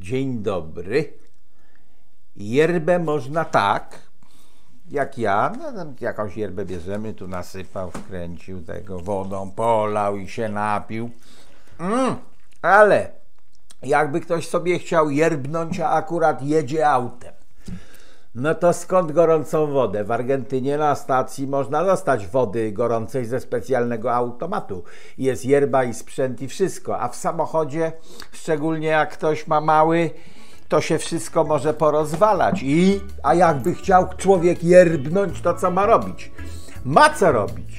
Dzień dobry. Yerbę można tak, jak ja. Jakąś yerbę bierzemy, tu nasypał, wkręcił tego, wodą polał i się napił. Ale jakby ktoś sobie chciał yerbnąć, a akurat jedzie autem, no to skąd gorącą wodę? W Argentynie na stacji można dostać wody gorącej ze specjalnego automatu. Jest yerba i sprzęt i wszystko, a w samochodzie, szczególnie jak ktoś ma mały, to się wszystko może porozwalać. A jakby chciał człowiek yerbnąć, to co ma robić? Ma co robić.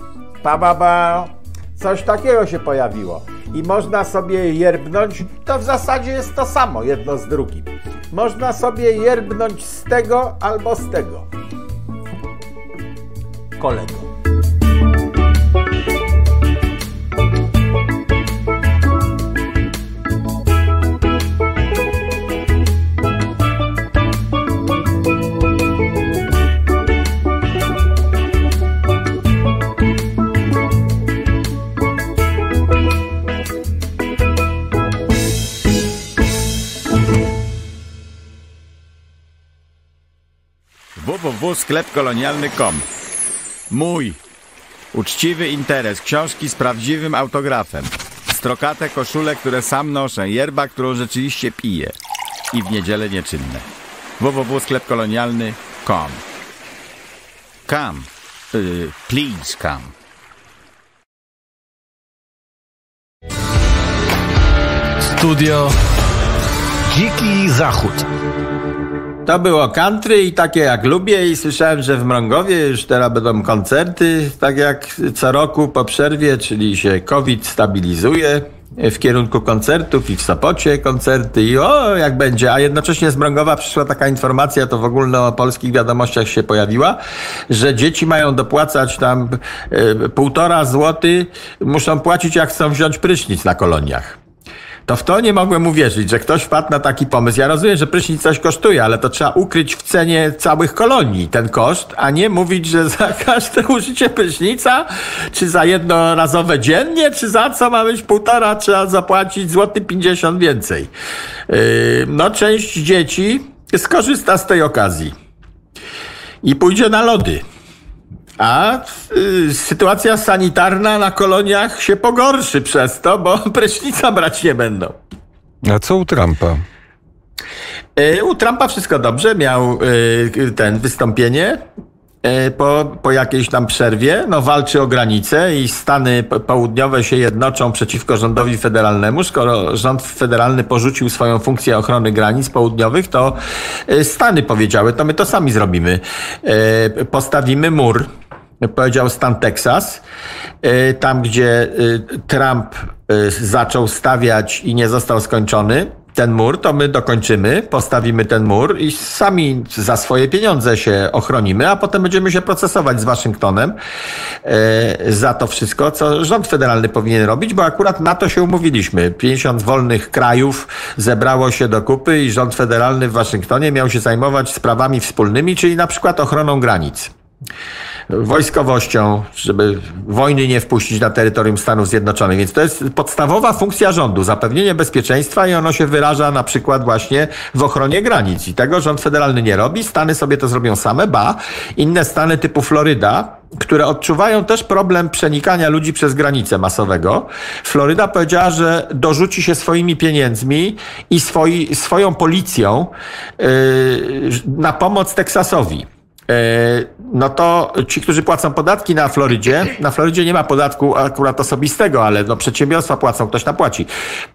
Coś takiego się pojawiło. I można sobie yerbnąć, to w zasadzie jest to samo, jedno z drugim. Można sobie yerbnąć z tego albo z tego. Kolego. www.sklepkolonialny.com. Mój uczciwy interes. Książki z prawdziwym autografem. Strokate koszule, które sam noszę. Yerba, którą rzeczywiście piję. I w niedzielę nieczynne. www.sklepkolonialny.com. Come. Please come. Studio Dziki Zachód. To było country i takie jak lubię i słyszałem, że w Mrągowie już teraz będą koncerty, tak jak co roku po przerwie, czyli się COVID stabilizuje w kierunku koncertów i w Sopocie koncerty i jak będzie, a jednocześnie z Mrągowa przyszła taka informacja, to w ogólnopolskich wiadomościach się pojawiła, że dzieci mają dopłacać tam 1,5 zł, muszą płacić jak chcą wziąć prysznic na koloniach. To w to nie mogłem uwierzyć, że ktoś wpadł na taki pomysł. Ja rozumiem, że prysznic coś kosztuje, ale to trzeba ukryć w cenie całych kolonii ten koszt, a nie mówić, że za każde użycie prysznica, czy za jednorazowe dziennie, czy za co ma być 1,5, trzeba zapłacić 1,50 zł więcej. Część dzieci skorzysta z tej okazji i pójdzie na lody. A sytuacja sanitarna na koloniach się pogorszy przez to, bo prysznica brać nie będą. A co u Trumpa? U Trumpa wszystko dobrze. Miał wystąpienie po jakiejś tam przerwie. Walczy o granicę i Stany południowe się jednoczą przeciwko rządowi federalnemu. Skoro rząd federalny porzucił swoją funkcję ochrony granic południowych, to Stany powiedziały, to my to sami zrobimy. Postawimy mur. Powiedział stan Teksas, tam gdzie Trump zaczął stawiać i nie został skończony ten mur, to my dokończymy, postawimy ten mur i sami za swoje pieniądze się ochronimy, a potem będziemy się procesować z Waszyngtonem za to wszystko, co rząd federalny powinien robić, bo akurat na to się umówiliśmy. 50 wolnych krajów zebrało się do kupy i rząd federalny w Waszyngtonie miał się zajmować sprawami wspólnymi, czyli na przykład ochroną granic. Wojskowością, żeby wojny nie wpuścić na terytorium Stanów Zjednoczonych. Więc to jest podstawowa funkcja rządu, zapewnienie bezpieczeństwa i ono się wyraża na przykład właśnie w ochronie granic. I tego rząd federalny nie robi, Stany sobie to zrobią same, inne stany typu Floryda, które odczuwają też problem przenikania ludzi przez granicę masowego. Floryda powiedziała, że dorzuci się swoimi pieniędzmi i swoją policją na pomoc Teksasowi. No to ci, którzy płacą podatki na Florydzie nie ma podatku akurat osobistego, ale przedsiębiorstwa płacą, ktoś tam płaci.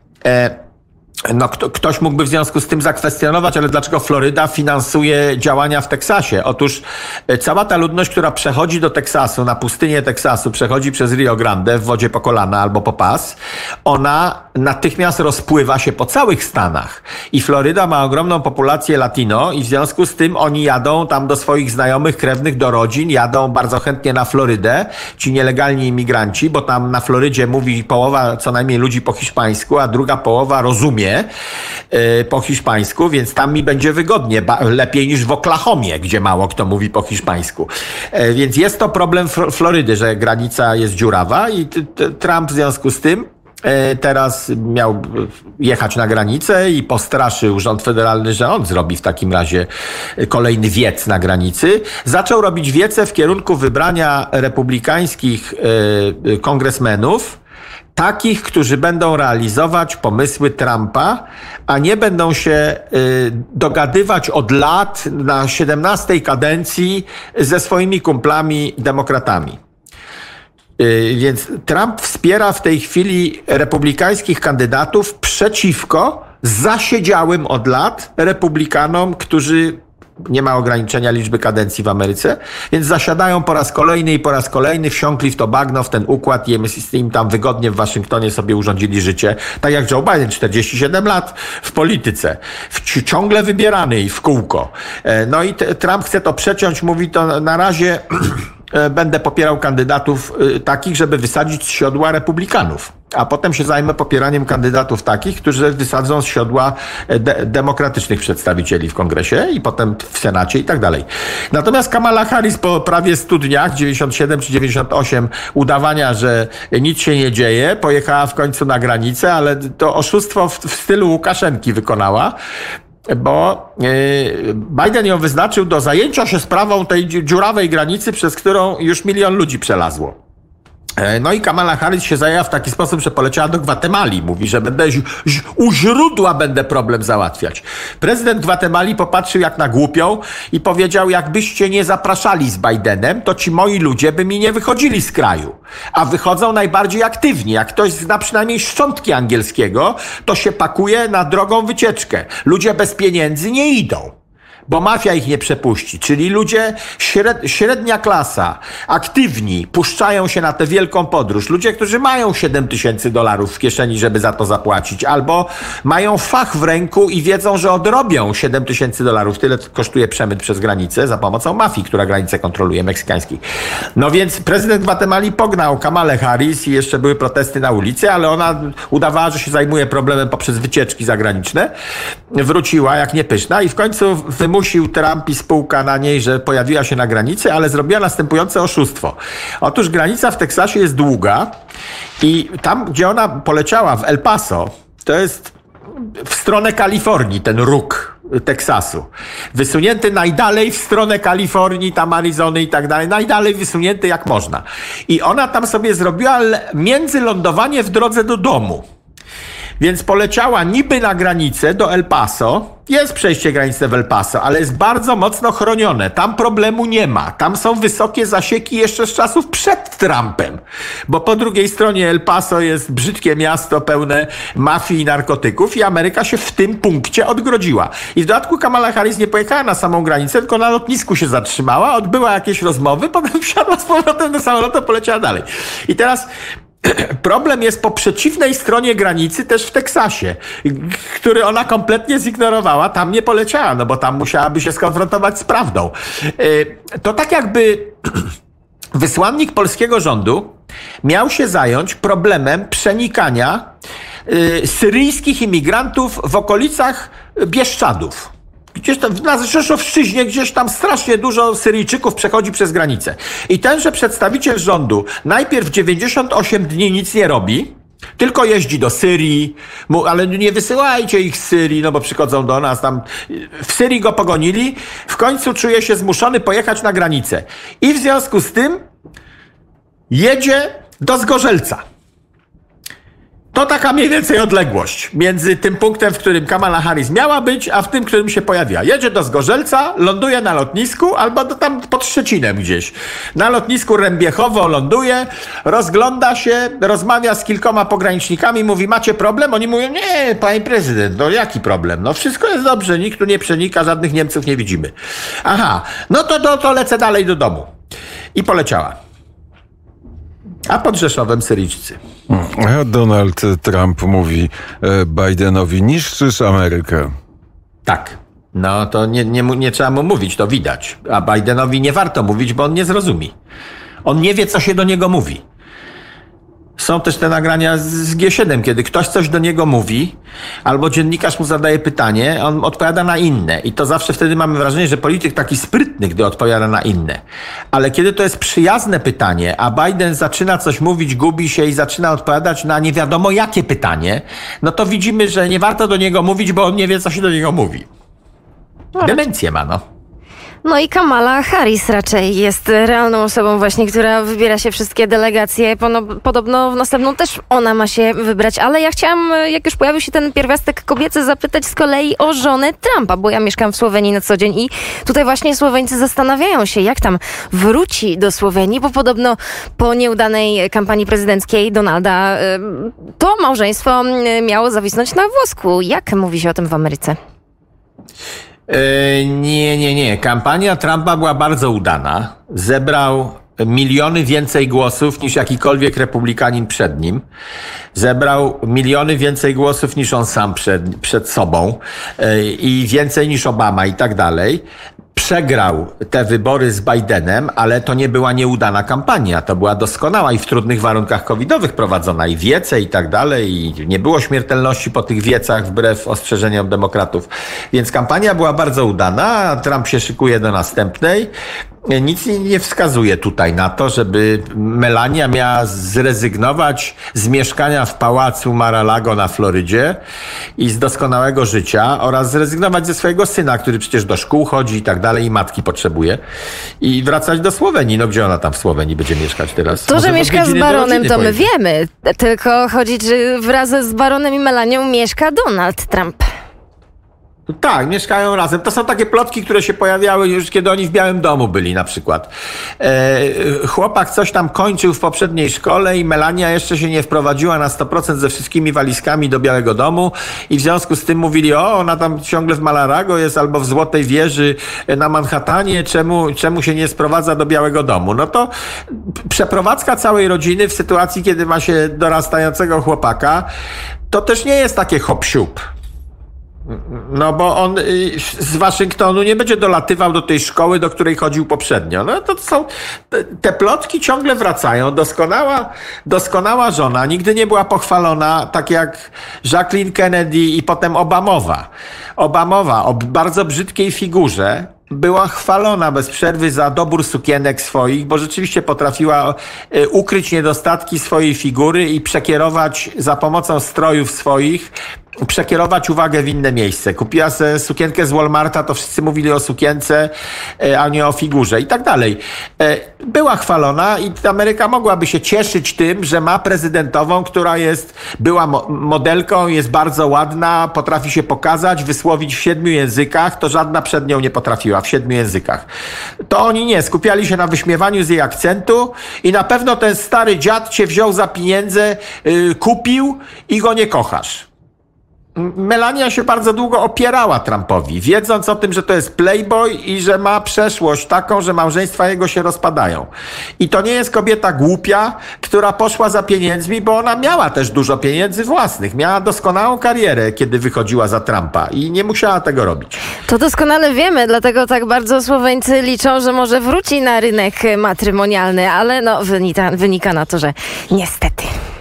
Ktoś mógłby w związku z tym zakwestionować, ale dlaczego Floryda finansuje działania w Teksasie? Otóż cała ta ludność, która przechodzi do Teksasu, na pustynię Teksasu, przechodzi przez Rio Grande w wodzie po kolana albo po pas, ona natychmiast rozpływa się po całych Stanach. I Floryda ma ogromną populację latino i w związku z tym oni jadą tam do swoich znajomych, krewnych, do rodzin, jadą bardzo chętnie na Florydę, ci nielegalni imigranci, bo tam na Florydzie mówi połowa co najmniej ludzi po hiszpańsku, a druga połowa rozumie po hiszpańsku, więc tam mi będzie wygodnie, lepiej niż w Oklahomie, gdzie mało kto mówi po hiszpańsku. Więc jest to problem Florydy, że granica jest dziurawa i Trump w związku z tym teraz miał jechać na granicę i postraszył rząd federalny, że on zrobi w takim razie kolejny wiec na granicy. Zaczął robić wiece w kierunku wybrania republikańskich kongresmenów, takich, którzy będą realizować pomysły Trumpa, a nie będą się dogadywać od lat na 17 kadencji ze swoimi kumplami demokratami. Więc Trump wspiera w tej chwili republikańskich kandydatów przeciwko zasiedziałym od lat republikanom, którzy nie ma ograniczenia liczby kadencji w Ameryce, więc zasiadają po raz kolejny i po raz kolejny, wsiąkli w to bagno, w ten układ i im tam wygodnie w Waszyngtonie sobie urządzili życie, tak jak Joe Biden, 47 lat w polityce, ciągle wybierany i w kółko. No i Trump chce to przeciąć, mówi to na razie będę popierał kandydatów takich, żeby wysadzić z siodła republikanów, a potem się zajmę popieraniem kandydatów takich, którzy wysadzą z siodła demokratycznych przedstawicieli w Kongresie i potem w Senacie i tak dalej. Natomiast Kamala Harris po prawie 100 dniach, 97 czy 98 udawania, że nic się nie dzieje, pojechała w końcu na granicę, ale to oszustwo w stylu Łukaszenki wykonała, bo Biden ją wyznaczył do zajęcia się sprawą tej dziurawej granicy, przez którą już 1 milion ludzi przelazło. No i Kamala Harris się zajęła w taki sposób, że poleciała do Gwatemali. Mówi, że u źródła będę problem załatwiać. Prezydent Gwatemali popatrzył jak na głupią i powiedział, jakbyście nie zapraszali z Bidenem, to ci moi ludzie by mi nie wychodzili z kraju. A wychodzą najbardziej aktywnie. Jak ktoś zna przynajmniej szczątki angielskiego, to się pakuje na drogą wycieczkę. Ludzie bez pieniędzy nie idą, bo mafia ich nie przepuści. Czyli ludzie, średnia klasa, aktywni, puszczają się na tę wielką podróż. Ludzie, którzy mają $7,000 w kieszeni, żeby za to zapłacić, albo mają fach w ręku i wiedzą, że odrobią $7,000. Tyle kosztuje przemyt przez granicę za pomocą mafii, która granicę kontroluje, meksykańskiej. No więc prezydent Gwatemali pognał Kamalę Harris i jeszcze były protesty na ulicy, ale ona udawała, że się zajmuje problemem poprzez wycieczki zagraniczne. Wróciła jak niepyszna i w końcu wymusił Trump i spółka na niej, że pojawiła się na granicy, ale zrobiła następujące oszustwo. Otóż granica w Teksasie jest długa i tam, gdzie ona poleciała, w El Paso, to jest w stronę Kalifornii, ten róg Teksasu. Wysunięty najdalej w stronę Kalifornii, tam Arizony i tak dalej. Najdalej wysunięty jak można. I ona tam sobie zrobiła międzylądowanie w drodze do domu. Więc poleciała niby na granicę do El Paso. Jest przejście graniczne w El Paso, ale jest bardzo mocno chronione. Tam problemu nie ma. Tam są wysokie zasieki jeszcze z czasów przed Trumpem. Bo po drugiej stronie El Paso jest brzydkie miasto pełne mafii i narkotyków i Ameryka się w tym punkcie odgrodziła. I w dodatku Kamala Harris nie pojechała na samą granicę, tylko na lotnisku się zatrzymała, odbyła jakieś rozmowy, potem wsiadła z powrotem do samolotu, poleciała dalej. I teraz problem jest po przeciwnej stronie granicy, też w Teksasie, który ona kompletnie zignorowała. Tam nie poleciała, no bo tam musiałaby się skonfrontować z prawdą. To tak jakby wysłannik polskiego rządu miał się zająć problemem przenikania syryjskich imigrantów w okolicach Bieszczadów. Gdzieś tam na Rzeszowszczyźnie, gdzieś tam strasznie dużo Syryjczyków przechodzi przez granicę. I tenże przedstawiciel rządu najpierw 98 dni nic nie robi, tylko jeździ do Syrii, ale nie wysyłajcie ich z Syrii, no bo przychodzą do nas tam. W Syrii go pogonili, w końcu czuje się zmuszony pojechać na granicę. I w związku z tym jedzie do Zgorzelca. To taka mniej więcej odległość między tym punktem, w którym Kamala Harris miała być, a w tym, w którym się pojawiła. Jedzie do Zgorzelca, ląduje na lotnisku albo tam pod Szczecinem gdzieś. Na lotnisku Rębiechowo ląduje, rozgląda się, rozmawia z kilkoma pogranicznikami, mówi, macie problem? Oni mówią, nie, panie prezydent, no jaki problem? No wszystko jest dobrze, nikt tu nie przenika, żadnych Niemców nie widzimy. Aha, no to lecę dalej do domu. I poleciała. A pod Rzeszowem Syryjczycy. A Donald Trump mówi Bidenowi, niszczysz Amerykę. Tak. No to nie trzeba mu mówić, to widać. A Bidenowi nie warto mówić, bo on nie zrozumie. On nie wie, co się do niego mówi. Są też te nagrania z G7, kiedy ktoś coś do niego mówi, albo dziennikarz mu zadaje pytanie, on odpowiada na inne. I to zawsze wtedy mamy wrażenie, że polityk taki sprytny, gdy odpowiada na inne. Ale kiedy to jest przyjazne pytanie, a Biden zaczyna coś mówić, gubi się i zaczyna odpowiadać na nie wiadomo jakie pytanie, no to widzimy, że nie warto do niego mówić, bo on nie wie, co się do niego mówi. Demencję ma, no. No i Kamala Harris raczej jest realną osobą właśnie, która wybiera się wszystkie delegacje. Podobno w następną też ona ma się wybrać. Ale ja chciałam, jak już pojawił się ten pierwiastek kobiecy, zapytać z kolei o żonę Trumpa, bo ja mieszkam w Słowenii na co dzień i tutaj właśnie Słoweńcy zastanawiają się, jak tam wróci do Słowenii, bo podobno po nieudanej kampanii prezydenckiej Donalda to małżeństwo miało zawisnąć na włosku. Jak mówi się o tym w Ameryce? Nie. Kampania Trumpa była bardzo udana. Zebrał miliony więcej głosów niż jakikolwiek republikanin przed nim. Zebrał miliony więcej głosów niż on sam przed sobą i więcej niż Obama i tak dalej. Przegrał te wybory z Bidenem, ale to nie była nieudana kampania. To była doskonała i w trudnych warunkach covidowych prowadzona i wiece i tak dalej. I nie było śmiertelności po tych wiecach wbrew ostrzeżeniom demokratów. Więc kampania była bardzo udana, a Trump się szykuje do następnej. Nic nie wskazuje tutaj na to, żeby Melania miała zrezygnować z mieszkania w pałacu Mar-a-Lago na Florydzie i z doskonałego życia oraz zrezygnować ze swojego syna, który przecież do szkół chodzi i tak dalej i matki potrzebuje i wracać do Słowenii. No gdzie ona tam w Słowenii będzie mieszkać teraz? To, Może że mieszka z baronem, to my wiemy. Tylko chodzi, że wraz z baronem i Melanią mieszka Donald Trump. Tak, mieszkają razem. To są takie plotki, które się pojawiały już, kiedy oni w Białym Domu byli na przykład. Chłopak coś tam kończył w poprzedniej szkole i Melania jeszcze się nie wprowadziła na 100% ze wszystkimi walizkami do Białego Domu i w związku z tym mówili, ona tam ciągle w Mar-a-Lago jest albo w Złotej Wieży na Manhattanie, czemu się nie sprowadza do Białego Domu? No to przeprowadzka całej rodziny w sytuacji, kiedy ma się dorastającego chłopaka, to też nie jest takie hop-siup. No bo on z Waszyngtonu nie będzie dolatywał do tej szkoły, do której chodził poprzednio. No to są, te plotki ciągle wracają. Doskonała żona, nigdy nie była pochwalona, tak jak Jacqueline Kennedy i potem Obamowa o bardzo brzydkiej figurze, była chwalona bez przerwy za dobór sukienek swoich, bo rzeczywiście potrafiła ukryć niedostatki swojej figury i przekierować za pomocą strojów swoich, przekierować uwagę w inne miejsce. Kupiła sobie sukienkę z Walmarta, to wszyscy mówili o sukience, a nie o figurze i tak dalej. Była chwalona i Ameryka mogłaby się cieszyć tym, że ma prezydentową, która była modelką, jest bardzo ładna, potrafi się pokazać, wysłowić w 7 językach, to żadna przed nią nie potrafiła w 7 językach. To oni nie, skupiali się na wyśmiewaniu z jej akcentu i na pewno ten stary dziad cię wziął za pieniądze, kupił i go nie kochasz. Melania się bardzo długo opierała Trumpowi, wiedząc o tym, że to jest playboy i że ma przeszłość taką, że małżeństwa jego się rozpadają. I to nie jest kobieta głupia, która poszła za pieniędzmi, bo ona miała też dużo pieniędzy własnych. Miała doskonałą karierę, kiedy wychodziła za Trumpa i nie musiała tego robić. To doskonale wiemy, dlatego tak bardzo Słoweńcy liczą, że może wróci na rynek matrymonialny, ale no wynika na to, że niestety.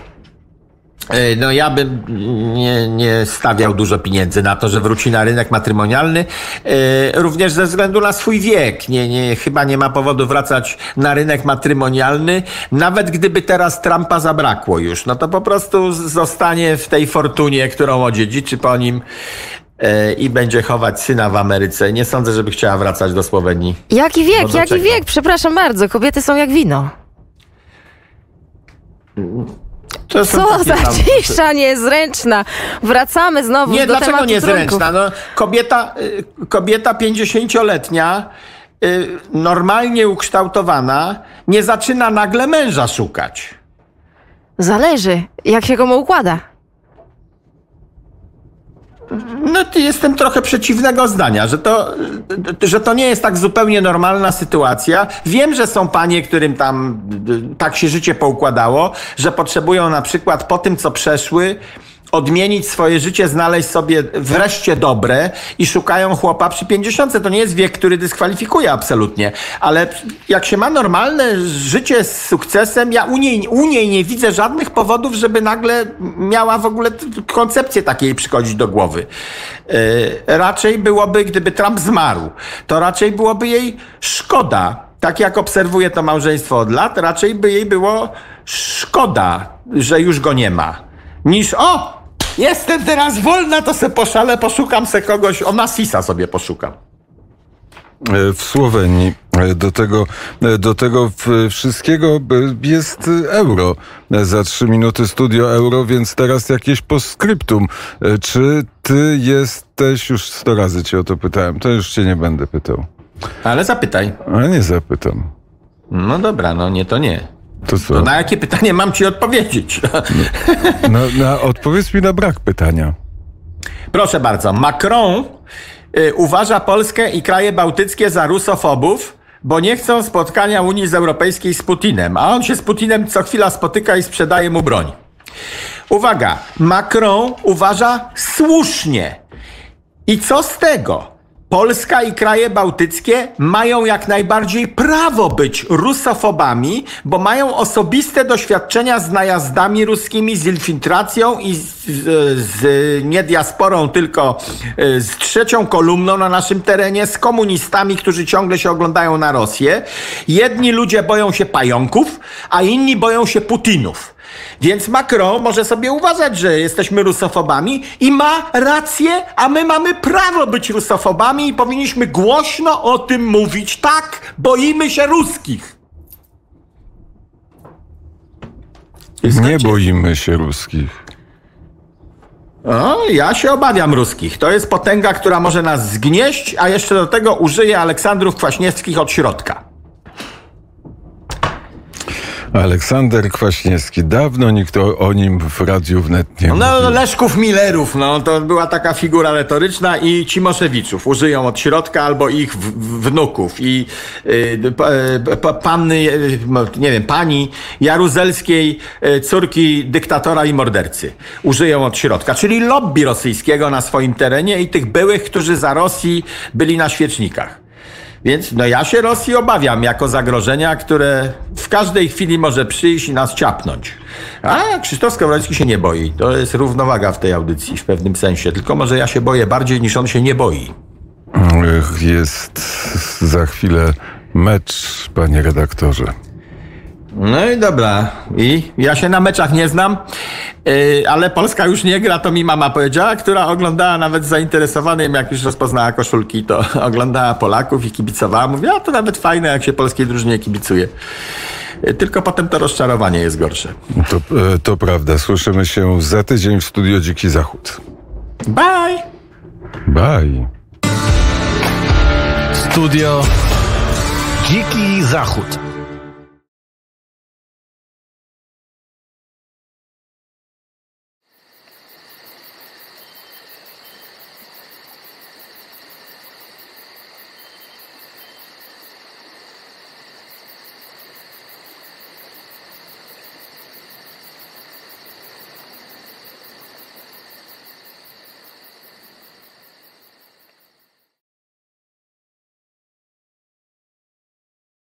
No ja bym nie stawiał dużo pieniędzy na to, że wróci na rynek matrymonialny, również ze względu na swój wiek. Chyba nie ma powodu wracać na rynek matrymonialny, nawet gdyby teraz Trumpa zabrakło już. No to po prostu zostanie w tej fortunie, którą odziedziczy po nim i będzie chować syna w Ameryce. Nie sądzę, żeby chciała wracać do Słowenii. Jaki wiek? Przepraszam bardzo, kobiety są jak wino. Co za cisza niezręczna. Wracamy znowu do tematu dlaczego niezręczna? trunków. No, kobieta 50-letnia, normalnie ukształtowana, nie zaczyna nagle męża szukać. Zależy, jak się komu układa. No jestem trochę przeciwnego zdania, że to nie jest tak zupełnie normalna sytuacja. Wiem, że są panie, którym tam tak się życie poukładało, że potrzebują na przykład po tym, co przeszły, odmienić swoje życie, znaleźć sobie wreszcie dobre i szukają chłopa przy 50. To nie jest wiek, który dyskwalifikuje absolutnie, ale jak się ma normalne życie z sukcesem, ja u niej nie widzę żadnych powodów, żeby nagle miała w ogóle koncepcję takiej przychodzić do głowy. Raczej byłoby, gdyby Trump zmarł, to raczej byłoby jej szkoda. Tak jak obserwuję to małżeństwo od lat, raczej by jej było szkoda, że już go nie ma. Niż jestem teraz wolna, to se poszalę, poszukam se kogoś, Onassisa sobie poszukam. W Słowenii do tego wszystkiego jest euro. Za 3 minuty studio euro, więc teraz jakieś postscriptum. Czy ty jesteś, już 100 razy cię o to pytałem, to już cię nie będę pytał. Ale zapytaj. A nie zapytam. No dobra, no nie, to nie. To co? To na jakie pytanie mam ci odpowiedzieć? Odpowiedz mi na brak pytania. Proszę bardzo. Macron uważa Polskę i kraje bałtyckie za rusofobów, bo nie chcą spotkania Unii Europejskiej z Putinem, a on się z Putinem co chwila spotyka i sprzedaje mu broń. Uwaga, Macron uważa słusznie. I co z tego? Polska i kraje bałtyckie mają jak najbardziej prawo być rusofobami, bo mają osobiste doświadczenia z najazdami ruskimi, z infiltracją i z nie diasporą, tylko z trzecią kolumną na naszym terenie, z komunistami, którzy ciągle się oglądają na Rosję. Jedni ludzie boją się pająków, a inni boją się Putinów. Więc Macron może sobie uważać, że jesteśmy rusofobami i ma rację, a my mamy prawo być rusofobami i powinniśmy głośno o tym mówić. Tak, boimy się ruskich. Nie boimy się ruskich. Ja się obawiam ruskich. To jest potęga, która może nas zgnieść, a jeszcze do tego użyje Aleksandrów Kwaśniewskich od środka. Aleksander Kwaśniewski. Dawno nikt o nim w radiu wnet nie mówił. Leszków Millerów, to była taka figura retoryczna i Cimoszewiczów użyją od środka albo ich wnuków i panny, nie wiem, pani Jaruzelskiej, córki dyktatora i mordercy. Użyją od środka, czyli lobby rosyjskiego na swoim terenie i tych byłych, którzy za Rosji byli na świecznikach. Więc ja się Rosji obawiam jako zagrożenia, które w każdej chwili może przyjść i nas ciapnąć. A Krzysztof Skowroński się nie boi. To jest równowaga w tej audycji w pewnym sensie. Tylko może ja się boję bardziej niż on się nie boi. Jest za chwilę mecz, panie redaktorze. No i dobra. I ja się na meczach nie znam, ale Polska już nie gra, to mi mama powiedziała, która oglądała nawet z zainteresowanym, jak już rozpoznała koszulki, to oglądała Polaków i kibicowała. Mówiła, to nawet fajne, jak się polskiej drużynie kibicuje. Tylko potem to rozczarowanie jest gorsze. To prawda. Słyszymy się za tydzień w Studio Dziki Zachód. Bye! Bye. Studio Dziki Zachód.